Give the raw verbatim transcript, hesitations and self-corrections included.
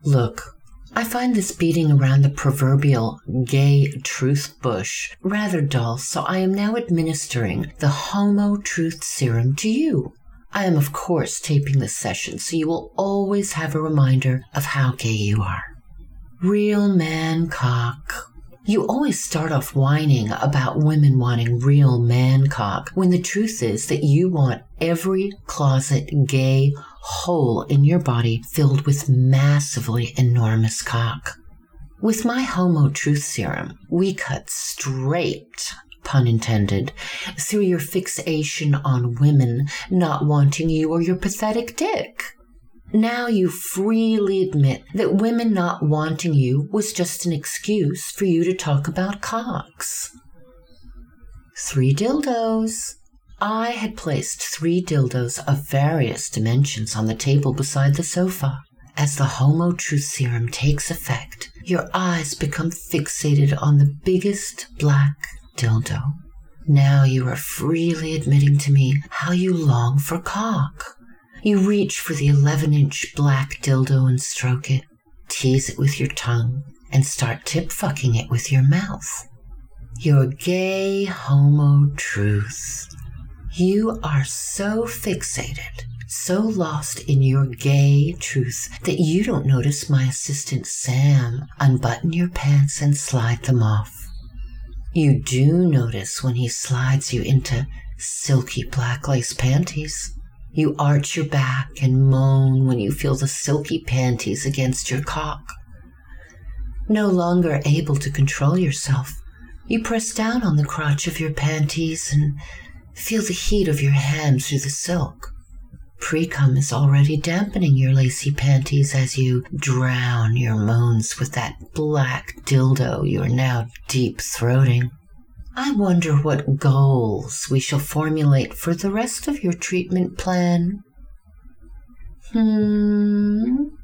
Look, I find this beating around the proverbial gay truth bush rather dull, so I am now administering the Homo Truth Serum to you. I am, of course, taping this session, so you will always have a reminder of how gay you are. Real man cock. You always start off whining about women wanting real man cock, when the truth is that you want every closet gay hole in your body filled with massively enormous cock. With my Homo Truth Serum, we cut straight, pun intended, through your fixation on women not wanting you or your pathetic dick. Now you freely admit that women not wanting you was just an excuse for you to talk about cocks. Three dildos. I had placed three dildos of various dimensions on the table beside the sofa. As the Homo Truth Serum takes effect, your eyes become fixated on the biggest black dildo. Now you are freely admitting to me how you long for cock. You reach for the eleven-inch black dildo and stroke it, tease it with your tongue, and start tip-fucking it with your mouth. Your gay Homo Truth. You are so fixated, so lost in your gay truth that you don't notice my assistant Sam unbutton your pants and slide them off. You do notice when he slides you into silky black lace panties. You arch your back and moan when you feel the silky panties against your cock. No longer able to control yourself, you press down on the crotch of your panties and feel the heat of your hand through the silk. Pre-cum is already dampening your lacy panties as you drown your moans with that black dildo you are now deep-throating. I wonder what goals we shall formulate for the rest of your treatment plan. Hmm...